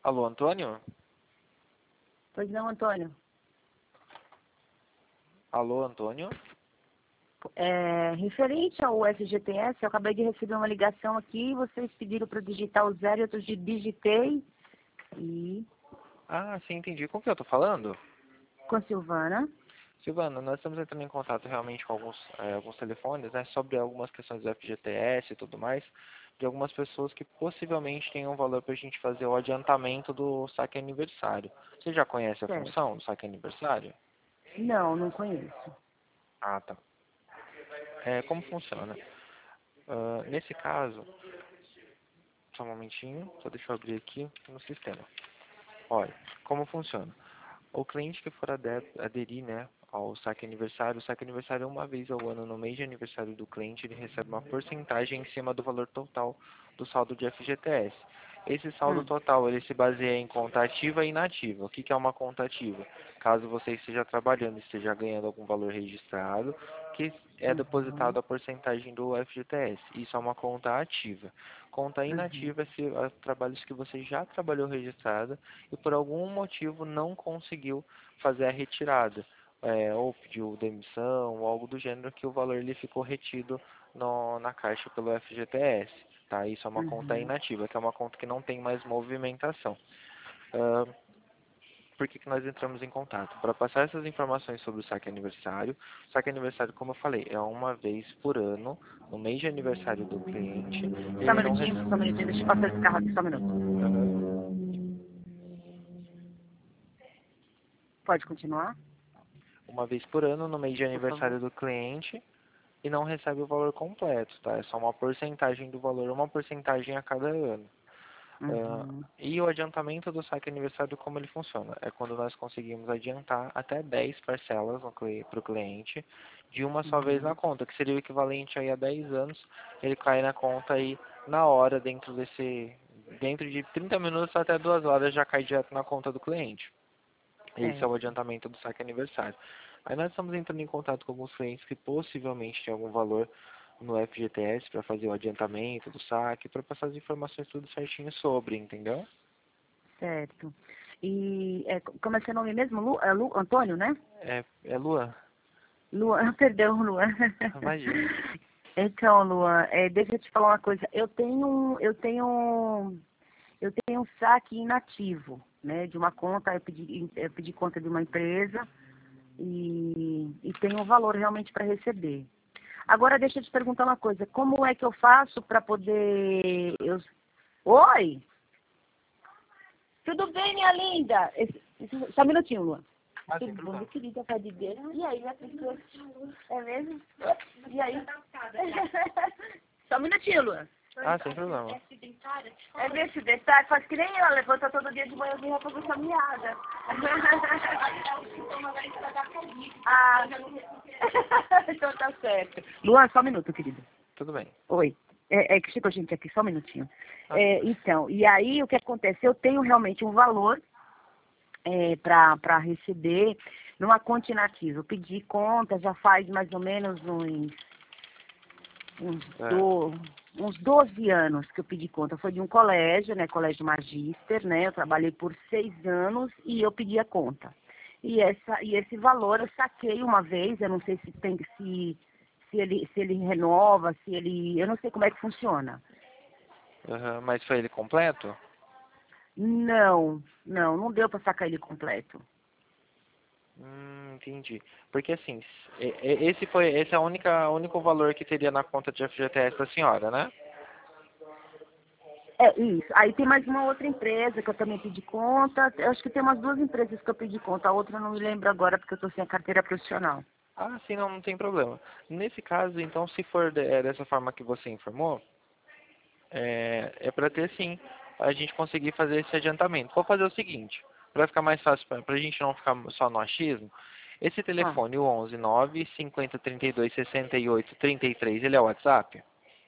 Alô, Antônio? Pois não, Antônio. Alô, Antônio? Referente ao FGTS, eu acabei de receber uma ligação aqui, vocês pediram para digitar o 0 e eu digitei e... Ah, sim, entendi. Com que eu tô falando? Com a Silvana. Silvana, nós estamos entrando em contato realmente com alguns telefones, né, sobre algumas questões do FGTS e tudo mais, de algumas pessoas que possivelmente tenham valor para a gente fazer o adiantamento do saque aniversário. Você já conhece a Certo. função do saque aniversário? Não, não conheço. Ah, tá. Como funciona? Nesse caso, só um momentinho, só deixa eu abrir aqui no sistema. Olha, como funciona? O cliente que for aderir, né, ao saque aniversário, o saque aniversário é uma vez ao ano, no mês de aniversário do cliente, ele recebe uma porcentagem em cima do valor total do saldo de FGTS. Esse saldo total, ele se baseia em conta ativa e inativa. O que que é uma conta ativa? Caso você esteja trabalhando e esteja ganhando algum valor registrado, que é depositado a porcentagem do FGTS. Isso é uma conta ativa. Conta inativa é trabalhos que você já trabalhou registrada e por algum motivo não conseguiu fazer a retirada, ou pediu demissão, ou algo do gênero, que o valor ele ficou retido na caixa pelo FGTS. Tá? Isso é uma conta inativa, que é uma conta que não tem mais movimentação. Por que que nós entramos em contato? Para passar essas informações sobre o saque aniversário. O saque aniversário, como eu falei, é uma vez por ano, no mês de aniversário do cliente. Só um Ele não minutinho, deixa eu passar esse carro aqui, só um minuto. Pode continuar, uma vez por ano, no mês de por favor. aniversário do cliente, e não recebe o valor completo, tá? É só uma porcentagem do valor, uma porcentagem a cada ano. E o adiantamento do saque aniversário, como ele funciona? É quando nós conseguimos adiantar até 10 parcelas para o cliente de uma só vez na conta, que seria o equivalente aí a 10 anos, ele cai na conta aí na hora, dentro de 30 minutos até 2 horas já cai direto na conta do cliente. Esse é o Certo. adiantamento do saque aniversário. Aí nós estamos entrando em contato com alguns clientes que possivelmente têm algum valor no FGTS para fazer o adiantamento do saque, para passar as informações tudo certinho sobre, entendeu? Certo. E como é seu nome mesmo? Antônio, né? É Luan? Luan, perdão, Luan. Imagina. Então, Luan, deixa eu te falar uma coisa. Eu tenho um saque inativo, né? De uma conta, eu pedi conta de uma empresa e tenho um valor realmente para receber. Agora, deixa eu te perguntar uma coisa. Como é que eu faço para poder... Oi? Tudo bem, minha linda? Só um minutinho, Luan. Sem Tudo bom, problema. minha querida, tá de Deus? E aí, minha pessoa? É mesmo? E aí? Só um minutinho, Luan. Sem problema. É ver acidentário? Faz que nem ela, levanta todo dia de manhãzinha pra fazer essa miada. Ah, então tá certo. Luan, só um minuto, querida. Tudo bem. Oi. Que chegou gente aqui, só um minutinho. Ah, Então, e aí o que acontece? Eu tenho realmente um valor para receber numa conta inativa. Eu pedi conta já faz mais ou menos uns 12 anos que eu pedi conta. Foi de um colégio, né? Colégio Magíster, né? Eu trabalhei por 6 anos e eu pedi a conta. E esse valor eu saquei uma vez, eu não sei se ele renova, eu não sei como é que funciona. mas foi ele completo? Não deu para sacar ele completo. Entendi. Porque assim, esse é o único valor que teria na conta de FGTS da senhora, né? É isso. Aí tem mais uma outra empresa que eu também pedi conta. Eu acho que tem umas 2 empresas que eu pedi conta. A outra eu não me lembro agora porque eu estou sem a carteira profissional. Sim, não tem problema. Nesse caso, então, se for dessa forma que você informou, é para ter sim, a gente conseguir fazer esse adiantamento. Vou fazer o seguinte, para ficar mais fácil, para a gente não ficar só no achismo, esse Ah, telefone, o 11 9 50 32 68 33, ele é o WhatsApp?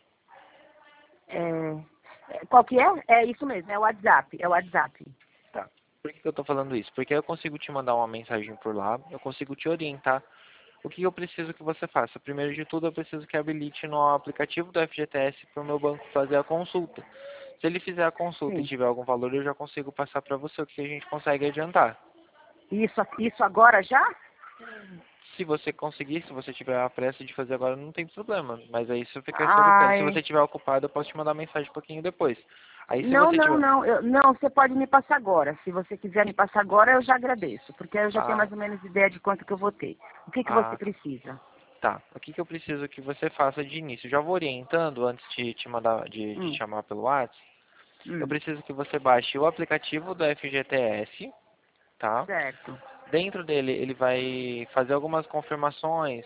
qual que é? É isso mesmo, é o WhatsApp. É o WhatsApp. Tá. Por que eu estou falando isso? Porque eu consigo te mandar uma mensagem por lá, eu consigo te orientar. O que eu preciso que você faça? Primeiro de tudo, eu preciso que habilite no aplicativo do FGTS para o meu banco fazer a consulta. Se ele fizer a consulta e Sim. tiver algum valor, eu já consigo passar para você o que a gente consegue adiantar. Isso agora já? Se você conseguir, se você tiver a pressa de fazer agora, não tem problema. Mas aí isso fica a seu critério. Se Ai, você estiver ocupado, eu posso te mandar mensagem um pouquinho depois. Aí se não, você não, tiver... não. Não, você pode me passar agora. Se você quiser me passar agora, eu já agradeço. Porque aí eu já tenho Ah, mais ou menos ideia de quanto que eu vou ter. O que você ah, precisa? tá. O que que eu preciso que você faça de início? Já vou orientando antes de te mandar, de te Hum, chamar pelo WhatsApp. Eu hum, preciso que você baixe o aplicativo do FGTS, tá? certo. Dentro dele, ele vai fazer algumas confirmações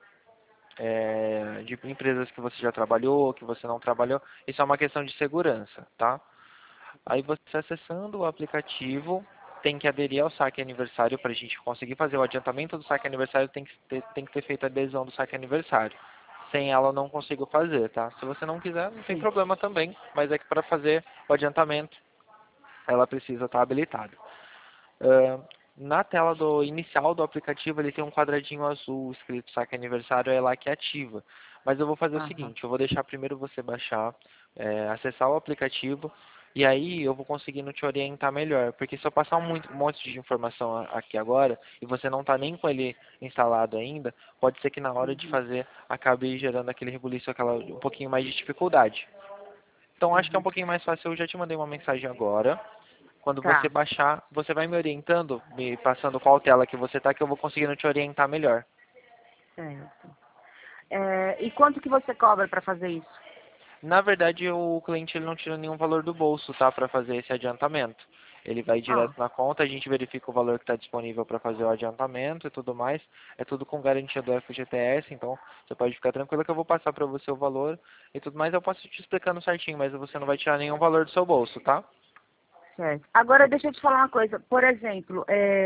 de empresas que você já trabalhou, que você não trabalhou. Isso é uma questão de segurança, tá? Aí você acessando o aplicativo, tem que aderir ao saque aniversário para a gente conseguir fazer o adiantamento do saque aniversário, tem que ter feito a adesão do saque aniversário. Sem ela eu não consigo fazer, tá? Se você não quiser, não tem Sim. problema também, mas é que para fazer o adiantamento, ela precisa estar habilitada. Ah, na tela do inicial do aplicativo, ele tem um quadradinho azul escrito saque aniversário, é lá que ativa. Mas eu vou fazer o Aham. seguinte, eu vou deixar primeiro você baixar, acessar o aplicativo, e aí eu vou conseguindo te orientar melhor. Porque se eu passar um monte de informação aqui agora, e você não está nem com ele instalado ainda, pode ser que na hora de Uhum. fazer acabe gerando aquele rebuliço, um pouquinho mais de dificuldade. Então acho que é um Uhum. pouquinho mais fácil, eu já te mandei uma mensagem agora. Quando você Tá, baixar, você vai me orientando, me passando qual tela que você tá, que eu vou conseguindo te orientar melhor. certo. E quanto que você cobra para fazer isso? Na verdade, o cliente ele não tira nenhum valor do bolso, tá, para fazer esse adiantamento. Ele vai Ah, direto na conta, a gente verifica o valor que está disponível para fazer o adiantamento e tudo mais. É tudo com garantia do FGTS, então você pode ficar tranquilo que eu vou passar para você o valor e tudo mais. Eu posso te explicando certinho, mas você não vai tirar nenhum valor do seu bolso, tá? certo. Agora deixa eu te falar uma coisa. Por exemplo,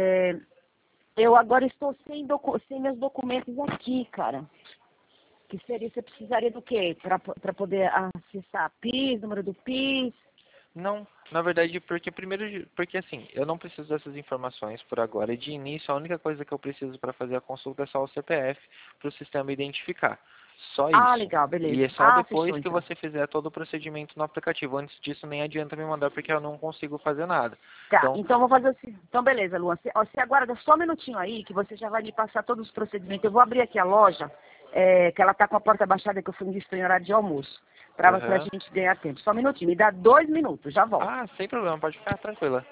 eu agora estou sem meus documentos aqui, cara. Que seria, você precisaria do quê? Para poder acessar PIS, número do PIS? Não, na verdade, porque primeiro, porque assim, eu não preciso dessas informações por agora. E de início, a única coisa que eu preciso para fazer a consulta é só o CPF para o sistema identificar. Só Ah, isso. legal, E beleza. é só Ah, depois fechou que então. você fizer todo o procedimento no aplicativo. Antes disso, nem adianta me mandar porque eu não consigo fazer nada. Tá, Então, então vou fazer assim. Então, beleza, Luan. Você aguarda só um minutinho aí, que você já vai me passar todos os procedimentos. Eu vou abrir aqui a loja, que ela tá com a porta baixada, que eu fui me distrair em horário de almoço. Pra a aham. gente ganhar tempo. Só um minutinho. Me dá 2 minutos, já volto. Ah, sem problema, pode ficar tranquila.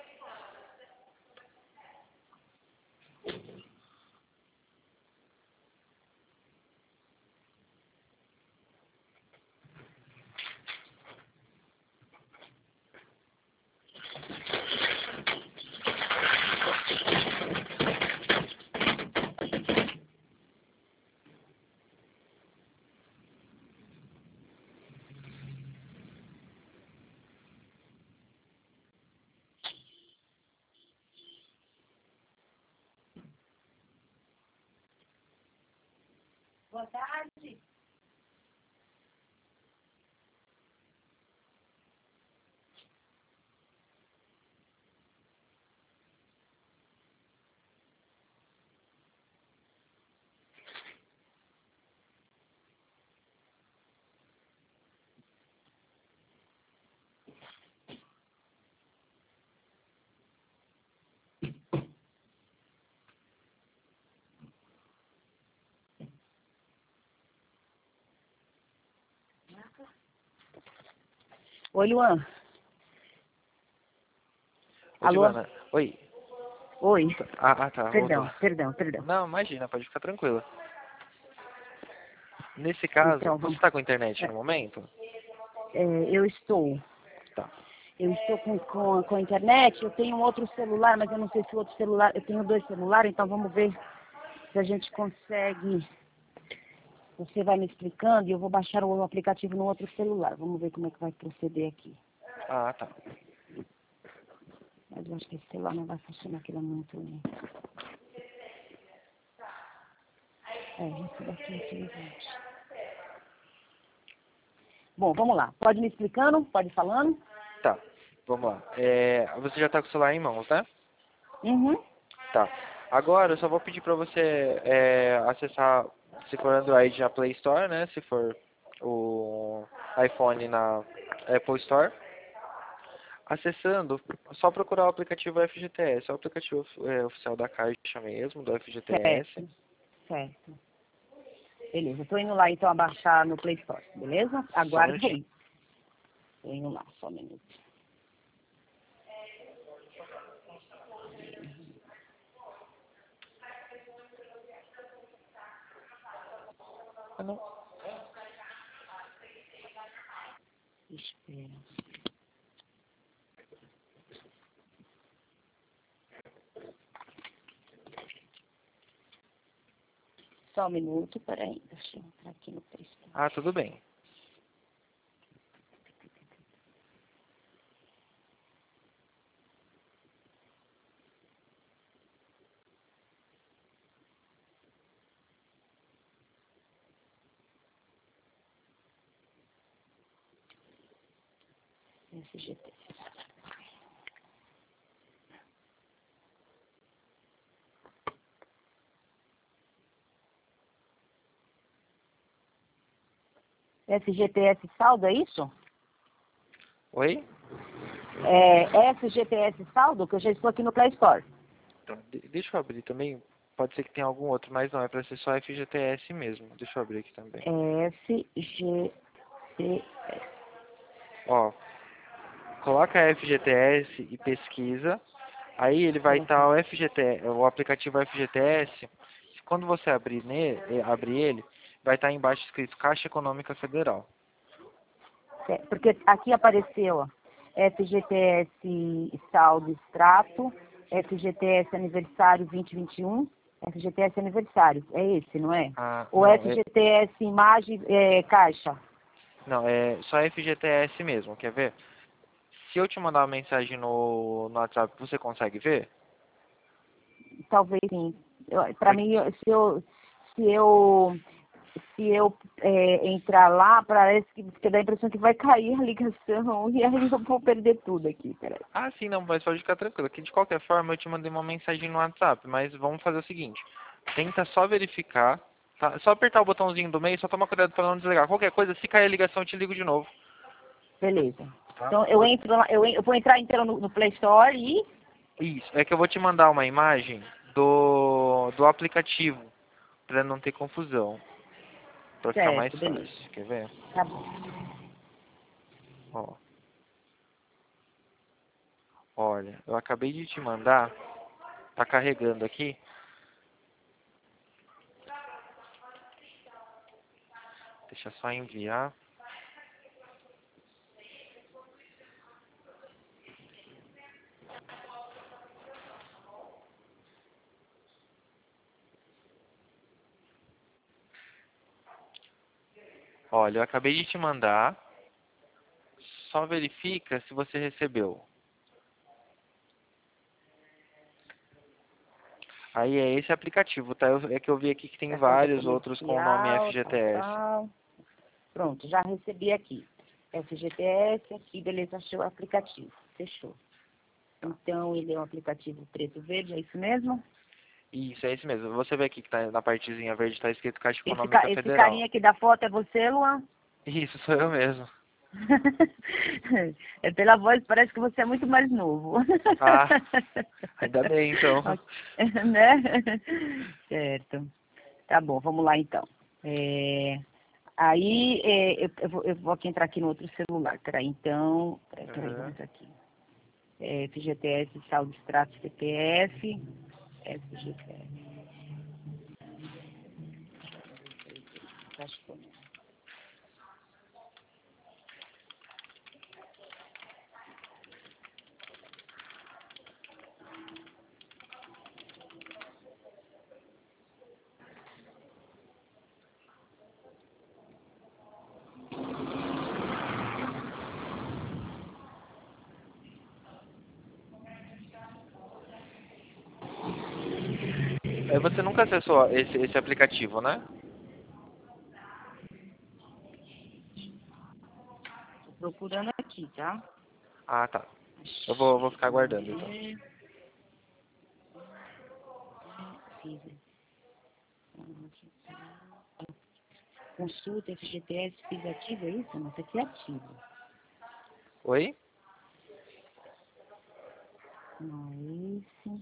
Boa tarde. Oi, Luan. Ô, Alô? Divana, oi. Oi. Tá, voltou. Perdão, perdão, perdão. Não, imagina, pode ficar tranquila. Nesse caso, Então, você vamos. está com internet é, no momento? é, eu estou. Tá. Eu estou com a internet, eu tenho um outro celular, mas eu não sei se o outro celular. Eu tenho 2 celulares, então vamos ver se a gente consegue. Você vai me explicando e eu vou baixar o aplicativo no outro celular. Vamos ver como é que vai proceder aqui. Ah, tá. Mas eu acho que esse celular não vai funcionar, que ele é muito. Esse daqui, infelizmente. Bom, vamos lá. Pode me explicando? Pode ir falando? Tá, vamos lá. Você já está com o celular em mãos, né? Uhum. Tá. Agora eu só vou pedir para você acessar, se for Android, na Play Store, né? Se for o iPhone na Apple Store. Acessando, só procurar o aplicativo FGTS. É o aplicativo oficial da Caixa mesmo, do FGTS. Certo, certo. Beleza, tô indo lá então abaixar no Play Store, beleza? Só um Aguarda minutinho. aí. Tô indo lá, só um minuto. Ah, não. Espera. Só um minuto, peraí, deixa eu entrar aqui no Play Store. Ah, tudo bem. FGT. FGTS saldo, é isso? Oi? É FGTS saldo, que eu já estou aqui no Play Store. Então, deixa eu abrir também. Pode ser que tenha algum outro, mas não, é para ser só FGTS mesmo. Deixa eu abrir aqui também. FGTS. Ó, coloca FGTS e pesquisa. Aí ele vai estar o FGTS, o aplicativo FGTS. Quando você abrir ele, vai estar embaixo escrito Caixa Econômica Federal. Porque aqui apareceu, ó, FGTS saldo extrato, FGTS aniversário 2021, FGTS aniversário, é esse, não é? Ah, Ou não, FGTS imagem caixa? não, é só FGTS mesmo, quer ver? Se eu te mandar uma mensagem no WhatsApp, você consegue ver? Talvez sim. Para Porque- mim, se eu, entrar lá, parece que dá a impressão que vai cair a ligação e aí eu vou perder tudo aqui, peraí. Ah, sim, não, mas pode ficar tranquilo. Que de qualquer forma eu te mandei uma mensagem no WhatsApp, mas vamos fazer o seguinte. Tenta só verificar, tá? Só apertar o botãozinho do meio, só toma cuidado para não desligar. Qualquer coisa, se cair a ligação, eu te ligo de novo, Beleza. tá? Então eu entro lá, eu vou entrar então no Play Store e. Isso, é que eu vou te mandar uma imagem do aplicativo, para não ter confusão, para ficar mais Certo, beleza. fácil. Quer ver? Tá bom. Ó, olha, eu acabei de te mandar, tá carregando aqui. Deixa eu só enviar. Olha, eu acabei de te mandar. Só verifica se você recebeu. Aí é esse aplicativo, tá? É que eu vi aqui que tem Da conta vários outros com o nome comercial, tal, FGTS. tal. Pronto, já recebi aqui. FGTS, aqui, beleza, achei o aplicativo. Fechou. Então, ele é um aplicativo preto-verde, é isso mesmo? Isso, é esse mesmo. Você vê aqui que tá na partezinha verde, tá escrito Caixa Esse, Econômica esse Federal. carinha aqui da foto é você, Luan? Isso, sou eu mesmo. É pela voz, parece que você é muito mais novo. Ah, ainda bem então. Né? Certo. Tá bom, vamos lá então. Aí, eu vou aqui entrar aqui no outro celular. Peraí, então. Peraí, vamos Uhum. entrar aqui. FGTS, saldo extrato CPF. FGTS. Acho que eu- Você nunca acessou esse aplicativo, né? tô procurando aqui, tá? Ah, tá. Eu vou ficar aguardando então. Consulta FGTS, fiz ativo, é isso? Não, isso aqui é ativo. Oi? Não é esse.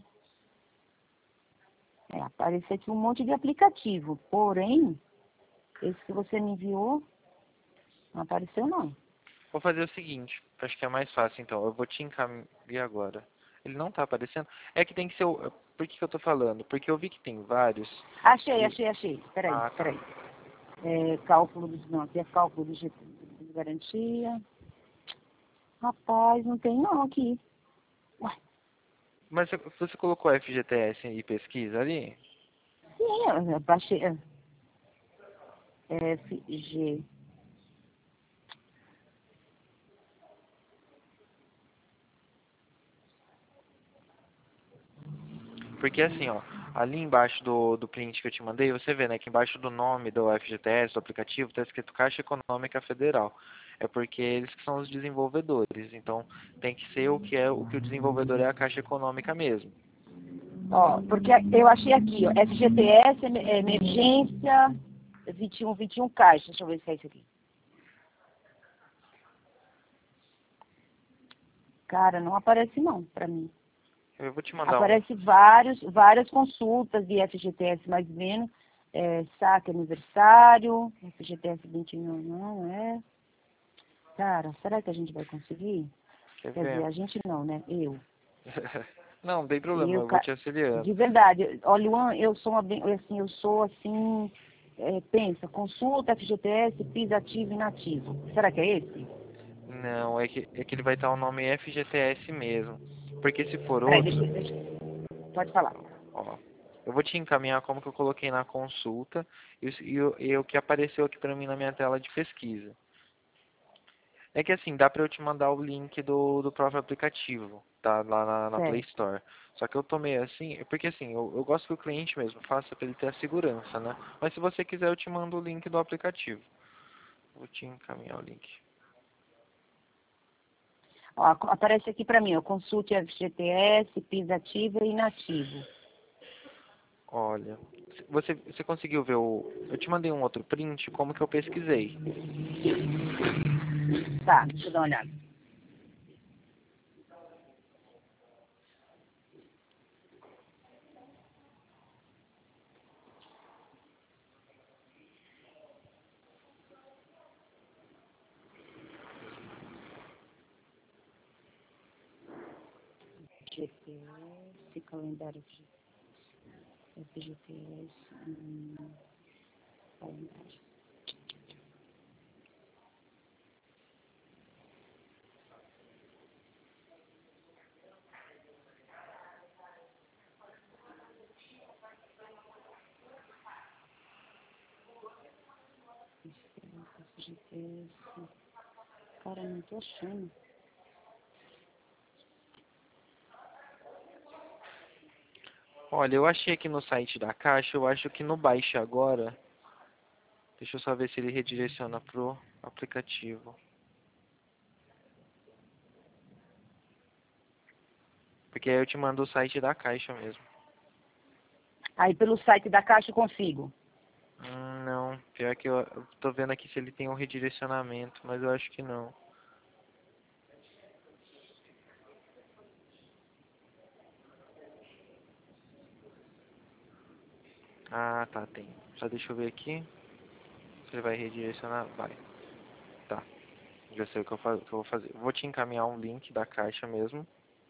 Apareceu aqui um monte de aplicativo, porém, esse que você me enviou, não apareceu não. Vou fazer o seguinte, acho que é mais fácil então. Eu vou te encaminhar agora. Ele não tá aparecendo? É que tem que ser o... Por que que eu tô falando? Porque eu vi que tem vários. Achei. E... Peraí. Ah, tá. Cálculo dos... Não, aqui é cálculo de garantia. Rapaz, não tem não aqui. Ué, Mas você colocou FGTS e pesquisa ali? sim, eu baixei. FG. Porque assim, ó, ali embaixo do print que eu te mandei, você vê, né, que embaixo do nome do FGTS, do aplicativo, tá escrito Caixa Econômica Federal. É porque eles que são os desenvolvedores, então tem que ser o que o desenvolvedor é a Caixa Econômica mesmo. Ó, porque eu achei aqui, ó, FGTS, emergência, 21 caixa. Deixa eu ver se é isso aqui. Cara, não aparece não, pra mim. Eu vou te mandar um. Aparece várias consultas de FGTS mais ou menos, saque aniversário, FGTS 21 não é. Cara, será que a gente vai conseguir? Quer Quer dizer, ver? a gente não, né? Eu. Não, não tem problema, Eu, eu vou te auxiliando. de verdade, olha, Luan, eu sou assim, pensa, consulta FGTS, PIS ativo e inativo. Será que é esse? Não, é que ele vai estar o nome FGTS mesmo. Porque se for Peraí, outro, pode falar. ó, eu vou te encaminhar como que eu coloquei na consulta e o que apareceu aqui pra mim na minha tela de pesquisa. É que assim, dá pra eu te mandar o link do próprio aplicativo, tá? Lá na Play Certo. Store. Só que eu tô meio assim, porque assim, eu gosto que o cliente mesmo faça pra ele ter a segurança, né? Mas se você quiser, eu te mando o link do aplicativo. Vou te encaminhar o link. Ó, aparece aqui pra mim, ó, consulte FGTS, PIS ativo e inativo. Olha, você conseguiu ver o... Eu te mandei um outro print, como que eu pesquisei. Tá, deixa eu dar uma olhada. FGTS, calendário FGTS, calendário. FGTS, cara, não tô achando. Olha, eu achei aqui no site da Caixa, eu acho que no Baixe Agora... Deixa eu só ver se ele redireciona pro aplicativo. Porque aí eu te mando o site da Caixa mesmo. Aí pelo site da Caixa eu consigo. Não, pior que eu tô vendo aqui se ele tem um redirecionamento, mas eu acho que não. Ah, tá, tem. Só deixa eu ver aqui. Se ele vai redirecionar, vai. Tá, já sei o que eu vou fazer. Vou te encaminhar um link da Caixa mesmo.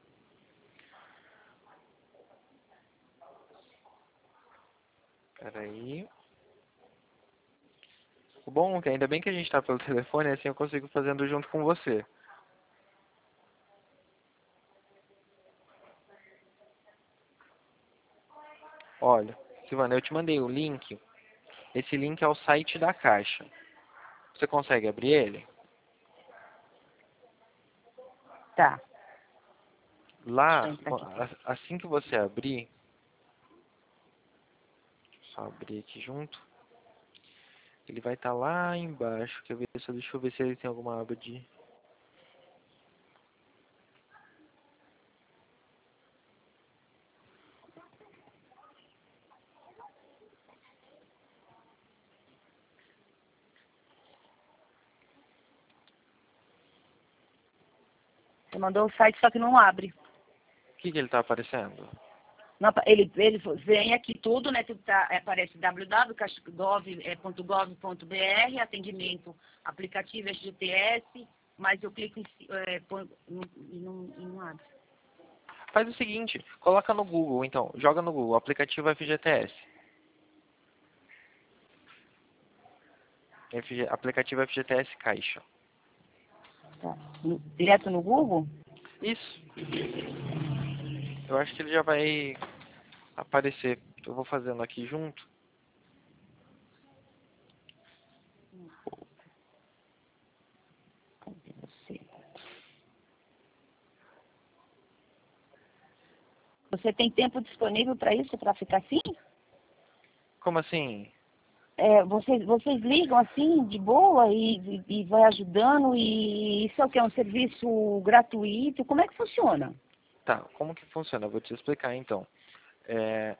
Pera aí. O bom é que ainda bem que a gente tá pelo telefone, assim eu consigo fazendo junto com você. Olha, Silvana, eu te mandei o link. Esse link é o site da Caixa. Você consegue abrir ele? Tá, deixa eu Lá, entrar aqui. assim que você abrir, só abrir aqui junto, ele vai estar lá embaixo. Quer ver? Só deixa eu ver se ele tem alguma aba de... Você mandou o site, só que não abre. que ele está aparecendo? Não, ele vem aqui tudo, né? Tudo aparece www.gov.br, atendimento aplicativo FGTS, mas eu clico e não abre. Faz o seguinte, coloca no Google, então, joga no Google, aplicativo FGTS. Aplicativo FGTS Caixa. Tá. Direto no Google? Isso. Eu acho que ele já vai aparecer. Eu vou fazendo aqui junto. Cadê você? Você tem tempo disponível para isso, para ficar assim? Como assim? Vocês ligam assim, de boa, e vai ajudando, e isso é o que? É um serviço gratuito? Como é que funciona? Tá, como que funciona? Eu vou te explicar então. É,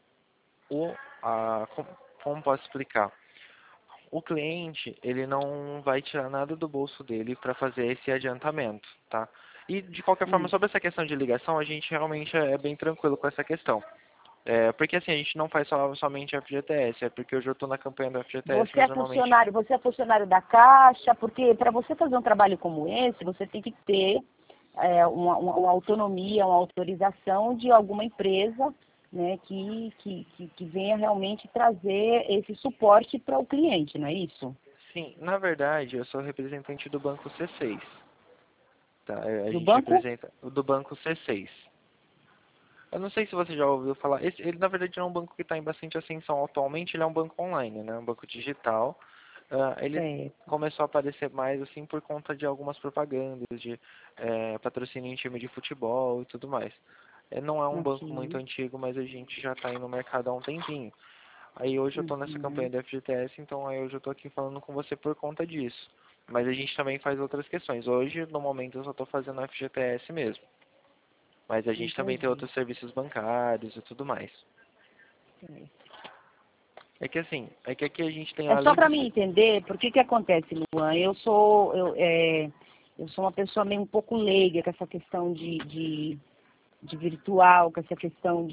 como posso explicar? O cliente, ele não vai tirar nada do bolso dele para fazer esse adiantamento, tá? E, de qualquer forma, Hum. sobre essa questão de ligação, a gente realmente é bem tranquilo com essa questão. Porque, assim, a gente não faz somente FGTS, é porque hoje eu estou na campanha do FGTS, mas normalmente... Você é funcionário da Caixa, porque para você fazer um trabalho como esse, você tem que ter uma autonomia, uma autorização de alguma empresa, né, que venha realmente trazer esse suporte para o cliente, não é isso? Sim, na verdade, eu sou representante do Banco C6, tá? A Do gente banco? representa o do Banco C6. Eu não sei se você já ouviu falar, ele na verdade não é um banco que está em bastante ascensão atualmente, ele é um banco online, né? Um banco digital. Ele Certo. começou a aparecer mais assim por conta de algumas propagandas de patrocínio em time de futebol e tudo mais. Não é um banco muito Ok. antigo, mas a gente já está aí no mercado há um tempinho. Aí hoje eu estou nessa campanha Uhum. do FGTS, então aí hoje eu estou aqui falando com você por conta disso. Mas a gente também faz outras questões. Hoje, no momento, eu só estou fazendo FGTS mesmo. Mas a gente também tem Entendi. outros serviços bancários e tudo mais. Certo. É que assim, é que aqui a gente tem É só além para dos... mim entender, porque que acontece, Luan? Eu sou uma pessoa meio um pouco leiga com essa questão de virtual, com essa questão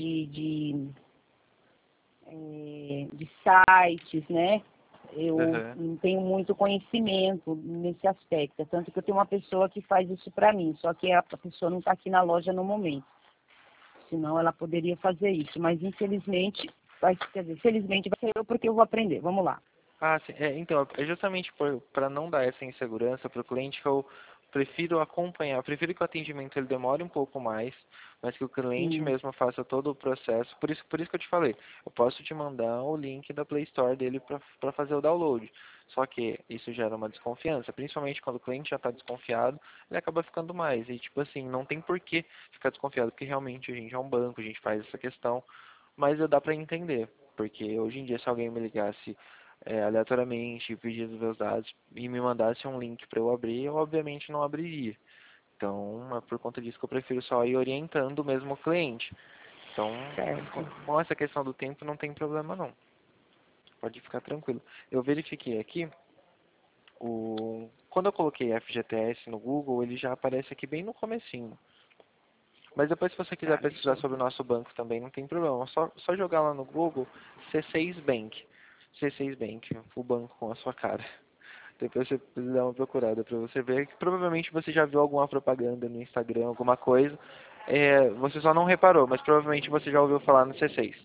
de sites, né? Eu Aham. não tenho muito conhecimento nesse aspecto, tanto que eu tenho uma pessoa que faz isso para mim, só que a pessoa não está aqui na loja no momento, senão ela poderia fazer isso, mas infelizmente, quer dizer, felizmente vai ser eu porque eu vou aprender, vamos lá. Ah, sim. Então, é justamente para não dar essa insegurança para o cliente que eu prefiro acompanhar, prefiro que o atendimento ele demore um pouco mais, mas que o cliente Sim, mesmo faça todo o processo. Por isso que eu te falei, eu posso te mandar o link da Play Store dele para fazer o download. Só que isso gera uma desconfiança, principalmente quando o cliente já está desconfiado, ele acaba ficando mais. E tipo assim, não tem por que ficar desconfiado, porque realmente a gente é um banco, a gente faz essa questão, mas dá para entender. Porque hoje em dia, se alguém me ligasse aleatoriamente, pedindo meus dados e me mandasse um link para eu abrir, eu obviamente não abriria. Então, é por conta disso que eu prefiro só ir orientando mesmo o cliente. Então, certo. com essa questão do tempo não tem problema não. Pode ficar tranquilo. Eu verifiquei aqui, quando eu coloquei FGTS no Google, ele já aparece aqui bem no comecinho. Mas depois se você quiser Tá, deixa pesquisar eu sobre o ver. nosso banco também, não tem problema. Só jogar lá no Google C6 Bank. C6 Bank, o banco com a sua cara. Depois você dá uma procurada pra você ver que provavelmente você já viu alguma propaganda no Instagram, alguma coisa. Você só não reparou, mas provavelmente você já ouviu falar no C6.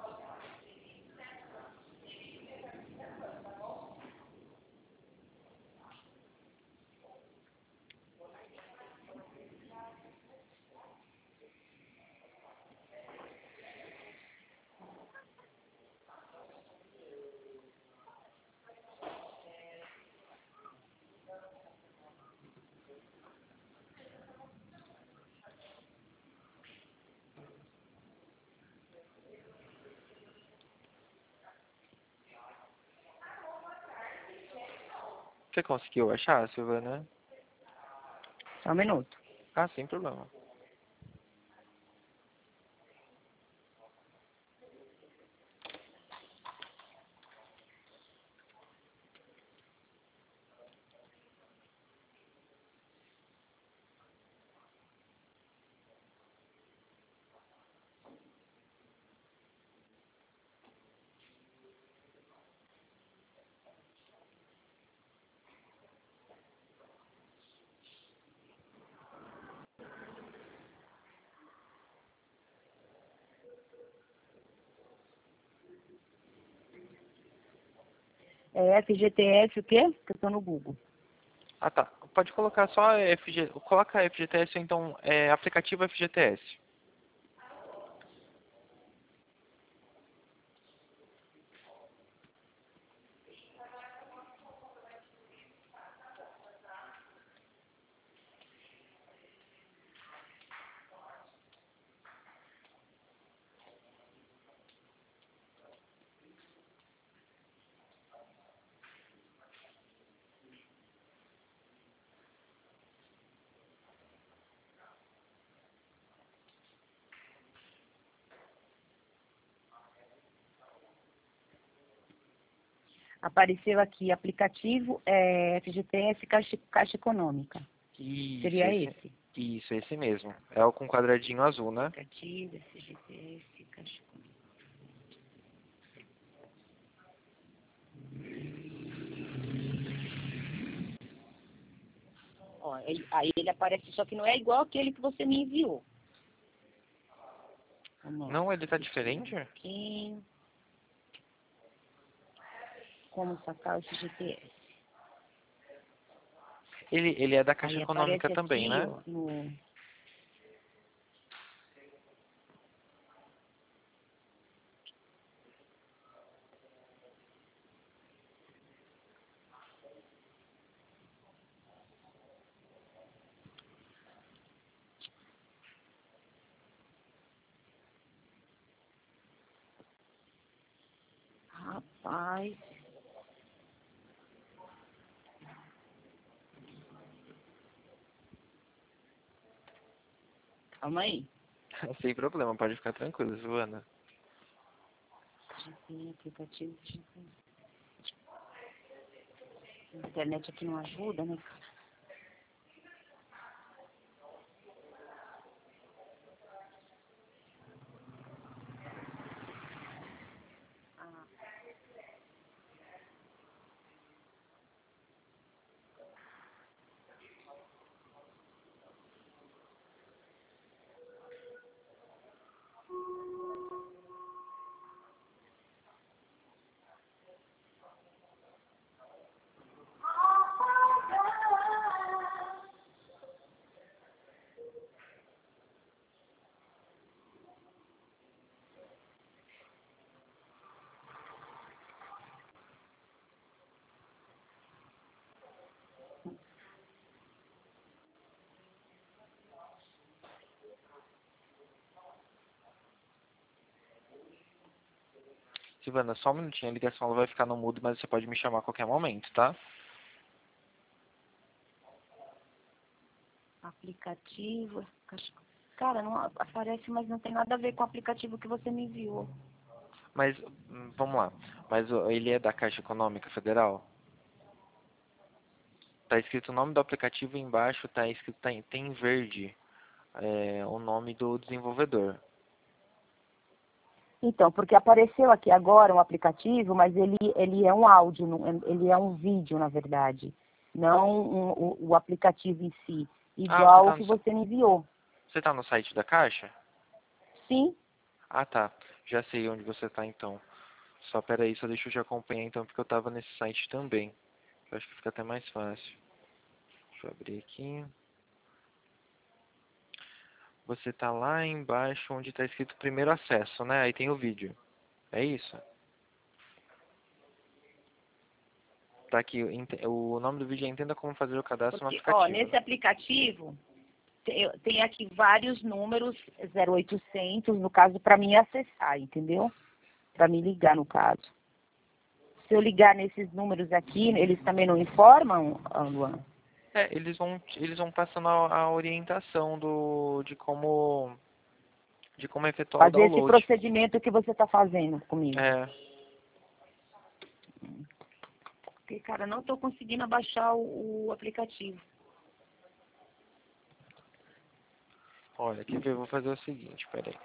Você conseguiu achar, Silvana? Só um minuto. Ah, sem problema. É FGTS o quê? Que eu tô no Google. Ah, tá. Pode colocar só coloca FGTS, então, aplicativo FGTS. Apareceu aqui, aplicativo FGTS Caixa Econômica. Isso, Seria esse? esse mesmo. É o com quadradinho azul, né? Aplicativo FGTS Caixa Econômica. Ó, aí ele aparece, só que não é igual aquele que você me enviou. Vamos lá. Não, ele tá diferente? Aqui. Como sacar o FGTS. Ele é da Caixa Aí Econômica aparece também, aqui, né? ó, no... Rapaz. Calma aí. Sem problema, pode ficar tranquilo, Giovana. GP, aplicativo. A internet aqui não ajuda, né, cara? Silvana, só um minutinho, a ligação ela vai ficar no mudo, mas você pode me chamar a qualquer momento, tá? Aplicativo. Cara, não aparece, mas não tem nada a ver com o aplicativo que você me enviou. Mas, vamos lá. Mas ele é da Caixa Econômica Federal? Tá escrito o nome do aplicativo e embaixo, tá escrito, tem em verde, o nome do desenvolvedor. Então, porque apareceu aqui agora um aplicativo, mas ele é um áudio, ele é um vídeo, na verdade. Não o aplicativo em si. Ah, Igual o que você me enviou. você tá no site da Caixa? Sim? Ah, tá. Já sei onde você tá, então. Só peraí, só deixa eu te acompanhar, então, porque eu tava nesse site também. Eu acho que fica até mais fácil. Deixa eu abrir aqui. Você tá lá embaixo onde tá escrito primeiro acesso, né? Aí tem o vídeo. É isso? Tá aqui, o nome do vídeo é Entenda como fazer o cadastro no Porque, ó, aplicativo, nesse né? aplicativo, tem aqui vários números 0800, no caso, para mim acessar, entendeu? Para me ligar, no caso. Se eu ligar nesses números aqui, eles também não informam, Luan? Eles vão passando a orientação de como efetuar o Fazer esse download. procedimento que você está fazendo comigo. É, Porque, cara, não estou conseguindo baixar o aplicativo. olha, quer ver? Eu vou fazer o seguinte, peraí.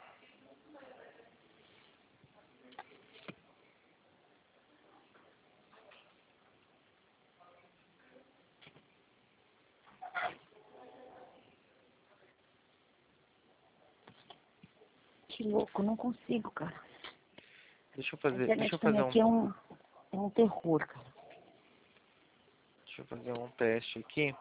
Que louco, não consigo, cara. A Deixa internet eu pra mim fazer aqui é um terror, cara. Deixa eu fazer um teste aqui.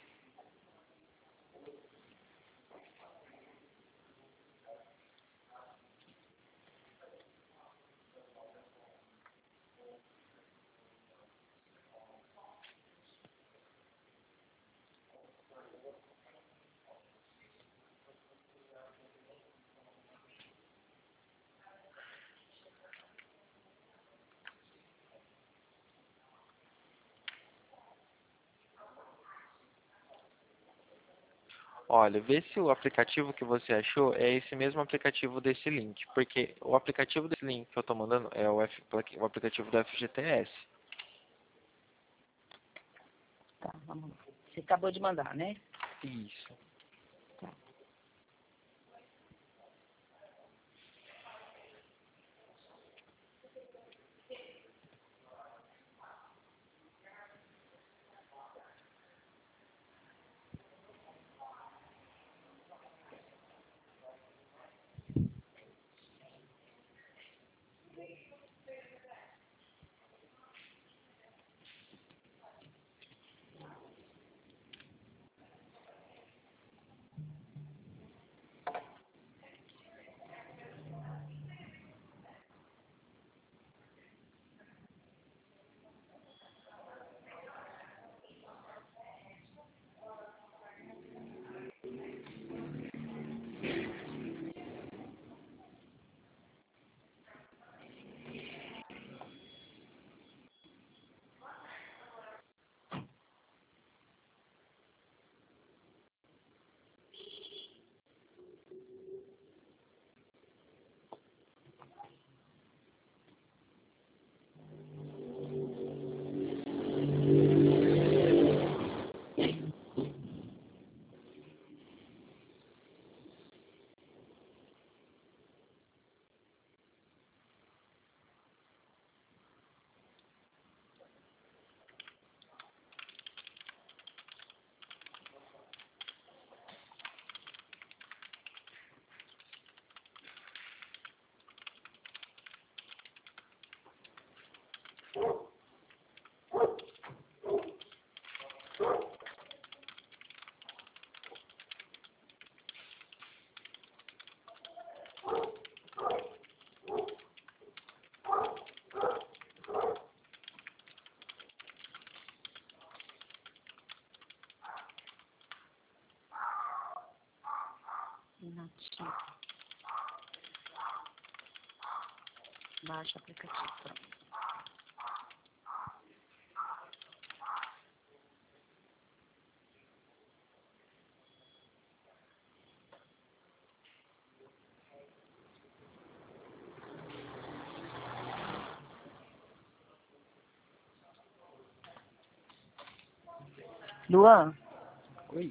Olha, vê se o aplicativo que você achou é esse mesmo aplicativo desse link. Porque o aplicativo desse link que eu estou mandando é o aplicativo do FGTS. Tá, vamos lá. Você acabou de mandar, né? Isso. Tá. Inativo. Baixa o aplicativo. Pronto. Luan, Oi.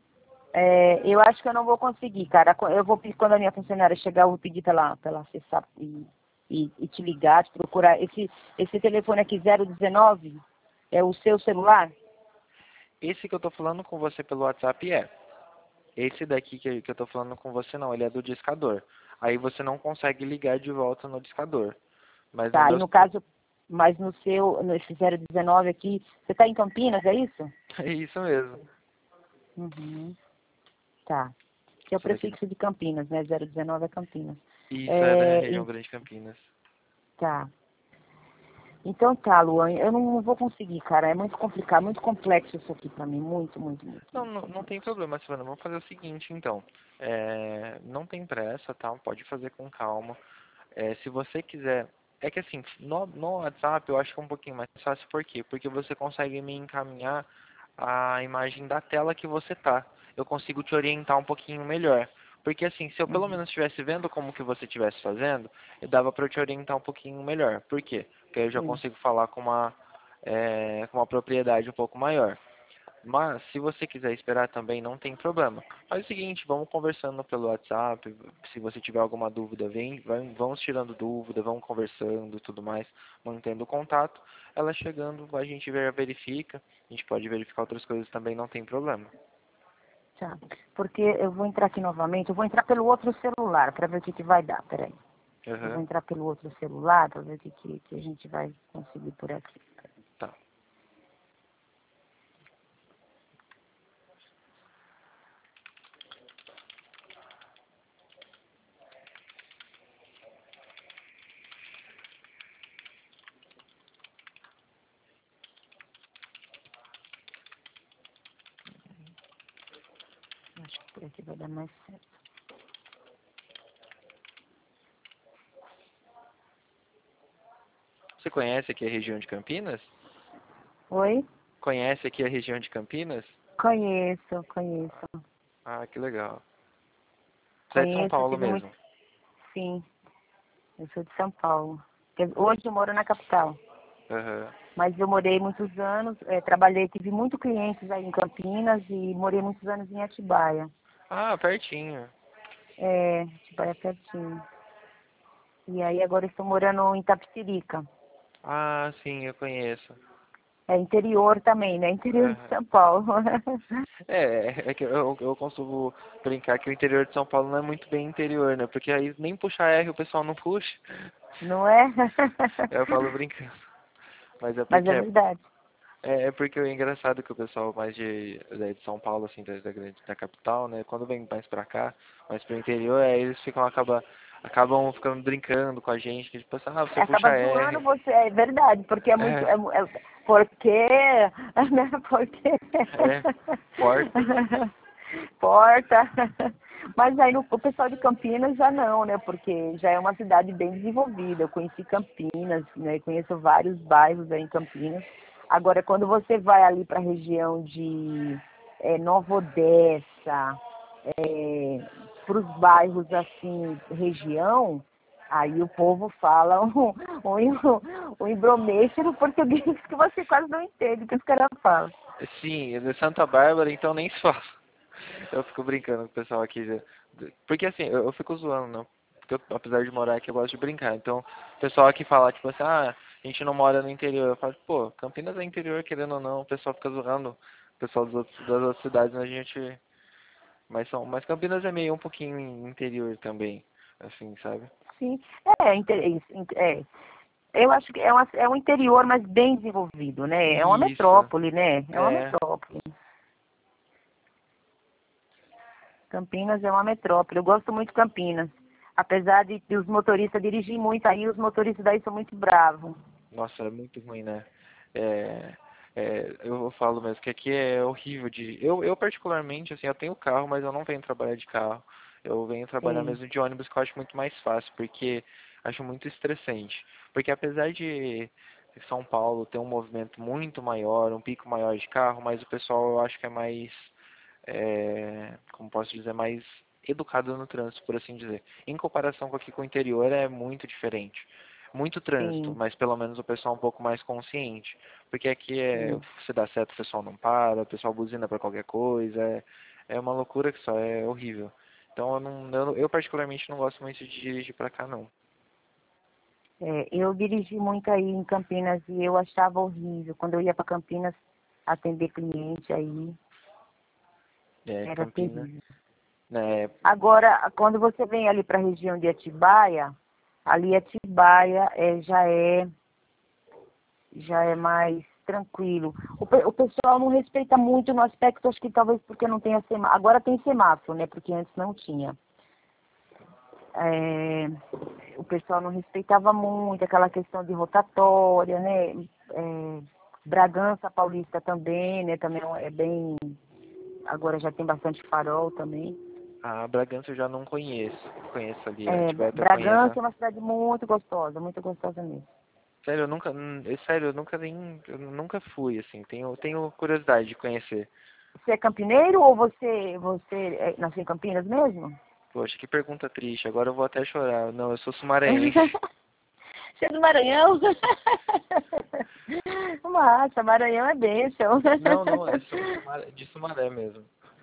eu acho que eu não vou conseguir, cara. Eu vou pedir, quando a minha funcionária chegar, eu vou pedir pra ela acessar e te ligar, te procurar. Esse telefone aqui, 019, é o seu celular? Esse que eu tô falando com você pelo WhatsApp é. Esse daqui que eu tô falando com você não, ele é do discador. Aí você não consegue ligar de volta no discador. Mas no Tá, e meu... no caso, mas nesse 019 aqui, você tá em Campinas, é isso? É isso mesmo. Uhum. Tá. Que é o Isso daqui. prefixo de Campinas, né? 019 é Campinas. Isso é da É, região Grande Campinas. tá. Então tá, Luan, eu não vou conseguir, cara. É muito complicado, muito complexo isso aqui pra mim. Muito, muito, muito, Não, muito não tem complexo. problema, Silvana. Vamos fazer o seguinte, então. Não tem pressa, tá? Pode fazer com calma. Se você quiser... É que assim, no WhatsApp eu acho que é um pouquinho mais fácil. Por quê? Porque você consegue me encaminhar a imagem da tela que você tá. Eu consigo te orientar um pouquinho melhor. Porque assim, se eu pelo Uhum, menos estivesse vendo como que você estivesse fazendo, eu dava para eu te orientar um pouquinho melhor. Por quê? Porque aí eu já sim. consigo falar com uma propriedade um pouco maior. Mas, se você quiser esperar também, não tem problema. Faz o seguinte, vamos conversando pelo WhatsApp. Se você tiver alguma dúvida, vamos tirando dúvida, vamos conversando e tudo mais, mantendo o contato. Ela chegando, a gente verifica. A gente pode verificar outras coisas também, não tem problema. Tá. Porque eu vou entrar aqui novamente, eu vou entrar pelo outro celular para ver o que vai dar. Peraí. Eu vou Aham, entrar pelo outro celular para ver o que a gente vai conseguir por aqui. tá. Por aqui vai dar mais certo. Você conhece aqui a região de Campinas? Oi? Conhece aqui a região de Campinas? Conheço, conheço. Ah, que legal. Você é de São Conheço, Paulo tive muito. mesmo? Sim, eu sou de São Paulo. Hoje eu moro na capital. Aham. Mas eu morei muitos anos, trabalhei, tive muitos clientes aí em Campinas e morei muitos anos em Atibaia. Ah, pertinho. Atibaia é pertinho. E aí agora eu estou morando em Itapecerica. Ah, sim, eu conheço. É interior também, né? Interior de Aham. São Paulo. É que eu costumo brincar que o interior de São Paulo não é muito bem interior, né? Porque aí nem puxar R o pessoal não puxa. Não é? Eu falo brincando. Mas é Mas porque é verdade. é porque é engraçado que o pessoal mais de São Paulo, assim, da capital, né? Quando vem mais pra cá, mais pro interior, aí eles acabam ficando brincando com a gente, que tipo assim, ah, você puxa Acaba zoando R. você, é verdade, porque é muito, É, porque, né, porque, é, porta. porta, mas aí o pessoal de Campinas já não, né, porque já é uma cidade bem desenvolvida, eu conheci Campinas, né, conheço vários bairros aí em Campinas, agora quando você vai ali para a região de Nova Odessa, para os bairros assim, região, aí o povo fala um embromeixo no português que você quase não entende o que os caras falam. Sim, de Santa Bárbara, então nem se fala. Eu fico brincando com o pessoal aqui. Porque assim, eu fico zoando, né? Porque apesar de morar aqui, eu gosto de brincar. Então, o pessoal aqui fala, tipo assim, ah, a gente não mora no interior. Eu falo, pô, Campinas é interior, querendo ou não. O pessoal fica zoando. O pessoal das outras cidades, a gente. Mas Campinas é meio um pouquinho interior também. Assim, sabe? Sim, eu acho que é um interior, mas bem desenvolvido, né? É uma Isso. metrópole, né? É uma É. metrópole. Campinas é uma metrópole. Eu gosto muito de Campinas. Apesar de os motoristas dirigir muito aí, os motoristas daí são muito bravos. Nossa, é muito ruim, né? É, eu falo mesmo que aqui é horrível de. Eu particularmente, assim, eu tenho carro, mas eu não venho trabalhar de carro. Eu venho trabalhar Sim, mesmo de ônibus, que eu acho muito mais fácil, porque acho muito estressante. Porque apesar de São Paulo ter um movimento muito maior, um pico maior de carro, mas o pessoal eu acho que é mais, como posso dizer, mais educado no trânsito, por assim dizer. Em comparação com aqui com o interior, é muito diferente. Muito trânsito, sim, mas pelo menos o pessoal é um pouco mais consciente. Porque aqui sim. você dá seta, o pessoal não para, o pessoal buzina pra qualquer coisa, é uma loucura que só é horrível. Então eu particularmente não gosto muito de dirigir pra cá não. Eu dirigi muito aí em Campinas e eu achava horrível. Quando eu ia para Campinas atender cliente aí, É, era Campinas, terrível. né? Agora, quando você vem ali para a região de Atibaia, ali Atibaia já é mais tranquilo. O pessoal não respeita muito no aspecto, acho que talvez porque não tenha semáforo. Agora tem semáforo, né? Porque antes não tinha. É, o pessoal não respeitava muito aquela questão de rotatória, né? Bragança Paulista também, né? Também é bem. Agora já tem bastante farol também. A Bragança eu já não conheço. Conheço ali, a Atibaia até conheço. Bragança é uma cidade muito gostosa mesmo. Sério, eu nunca fui, assim, tenho curiosidade de conhecer. Você é campineiro ou você nasceu em Campinas mesmo? Poxa, que pergunta triste, agora eu vou até chorar. Não, eu sou sumarense. Você é do Maranhão? Massa, Maranhão é bênção. Não, não, é de Sumaré mesmo.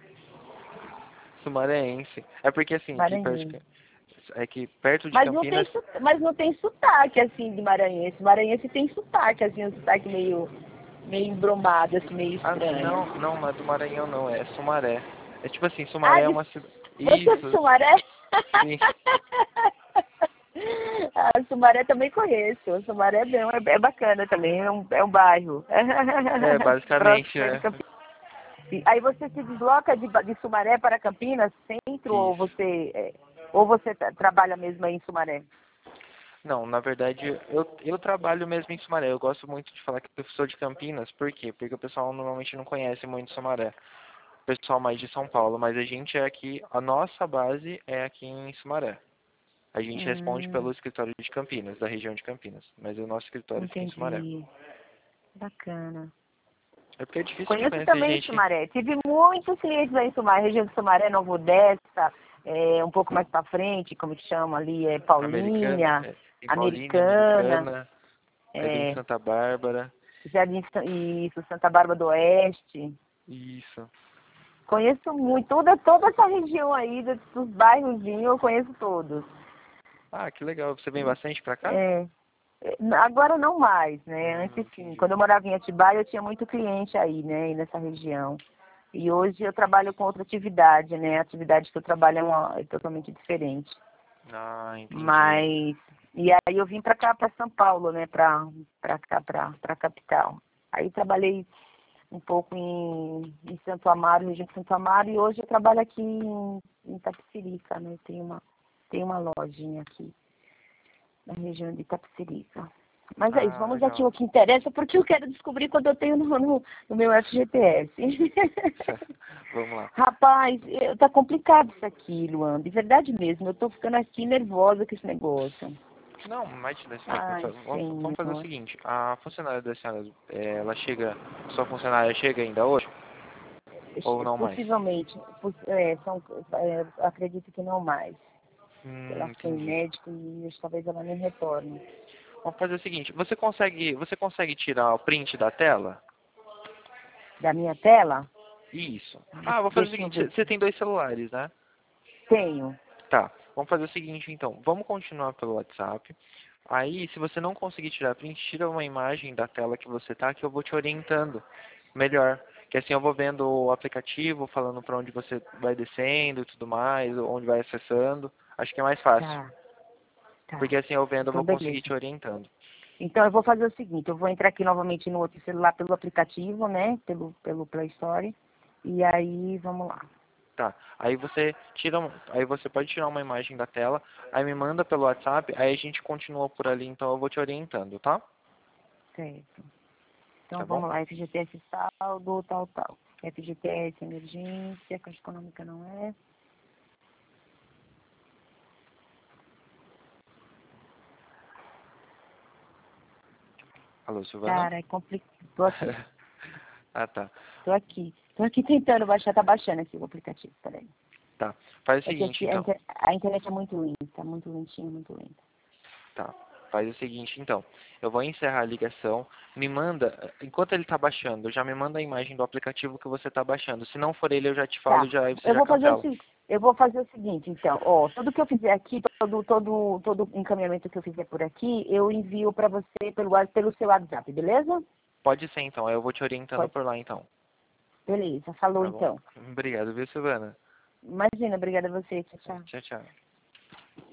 Sumarense. É porque assim, Maranhense. é que perto de Mas não tem, Campinas. mas não tem sotaque assim de maranhense. Maranhense tem sotaque, assim, um sotaque meio embromado, assim, meio Ah, estranho. não, não, mas do Maranhão não, é Sumaré. É tipo assim, Ah, Sumaré é uma cidade. você é de Isso, Sumaré? sim. Ah, Sumaré também conheço. Sumaré é, bem, é bacana também, é um bairro. É, basicamente, Próximo de né? Campinas. Aí você se desloca de Sumaré para Campinas, centro, Isso. ou você trabalha mesmo aí em Sumaré? Não, na verdade, eu trabalho mesmo em Sumaré. Eu gosto muito de falar que eu sou de Campinas. Por quê? Porque o pessoal normalmente não conhece muito Sumaré. pessoal mais de São Paulo, mas a gente é aqui, a nossa base é aqui em Sumaré. A gente responde pelo escritório de Campinas, da região de Campinas, mas o nosso escritório fica em Sumaré. Entendi. Bacana. É porque é difícil de Conheço conhecer também gente. Sumaré. Tive muitos clientes aí em Sumaré, região de Sumaré, Nova Odessa, um pouco mais para frente, como que chama ali, Americana, Paulínia, tem Paulínia, Americana, Americana, aí tem é, Santa Bárbara. Isso, Santa Bárbara do Oeste. Isso. Conheço muito, toda essa região aí, dos bairrozinhos, eu conheço todos. Ah, que legal. Você vem bastante pra cá? É, agora não mais, né? Antes sim. Entendi. Quando eu morava em Atibaia, eu tinha muito cliente aí, né? Aí nessa região. E hoje eu trabalho com outra atividade, né? A atividade que eu trabalho é totalmente diferente. Ah, entendi. Mas, e aí eu vim pra cá, pra São Paulo, né? Pra cá, pra capital. Aí trabalhei um pouco em Santo Amaro, região de Santo Amaro, e hoje eu trabalho aqui em Itapecerica, né? Tem uma lojinha aqui na região de Itapecerica. Mas é isso, Ah, vamos aqui legal. ao que interessa, porque eu quero descobrir quando eu tenho no meu FGTS. Vamos lá. Rapaz, tá complicado isso aqui, Luan, de verdade mesmo. Eu tô ficando aqui nervosa com esse negócio. Não, imagina, se Ai, preocupa. Vamos fazer o Senhor. seguinte. A funcionária da senhora, ela chega, sua funcionária chega ainda hoje? Ou não mais? Possivelmente, acredito que não mais. Ela foi Entendi. médico e talvez ela nem retorne. Vamos fazer o seguinte. Você consegue tirar o print da tela? Da minha tela? Isso. Ah, vou fazer o Deixa eu seguinte. ver. Você tem 2 celulares, né? Tenho. Tá. Vamos fazer o seguinte, então. Vamos continuar pelo WhatsApp. Aí, se você não conseguir tirar print, tira uma imagem da tela que você tá, que eu vou te orientando melhor. Que assim eu vou vendo o aplicativo, falando para onde você vai descendo e tudo mais, onde vai acessando. Acho que é mais fácil. Tá, tá. Porque assim eu vendo, eu Então, vou conseguir beleza. te orientando. Então, eu vou fazer o seguinte, eu vou entrar aqui novamente no outro celular pelo aplicativo, né? Pelo Play Store. E aí, vamos lá. Tá. Aí você pode tirar uma imagem da tela, aí me manda pelo WhatsApp, aí a gente continua por ali, então eu vou te orientando, tá? Certo. Tá Então, bom? vamos lá. FGTS saldo, tal. FGTS emergência, Caixa Econômica não é. Alô, Silvana? Cara, é complicado. Tô aqui. Ah, tá. Tô aqui. Tô aqui tentando baixar, tá baixando aqui o aplicativo, peraí. Tá. Faz o É que seguinte, aqui então. a internet é muito lenta, muito lentinha, muito lenta. Tá. Faz o seguinte, então. Eu vou encerrar a ligação. Me manda, enquanto ele tá baixando, já me manda a imagem do aplicativo que você tá baixando. Se não for ele, eu já te falo Tá. e já, aí você Eu já vou fazer cancela. eu vou fazer o seguinte, então, ó, tudo que eu fizer aqui, todo encaminhamento que eu fizer por aqui, eu envio para você pelo seu WhatsApp, beleza? Pode ser, então. Aí eu vou te orientando Pode. por lá, então. Beleza, falou Tá bom? então. Obrigado, viu, Silvana? Imagina, obrigada a você, tchau, tchau. Tchau, tchau.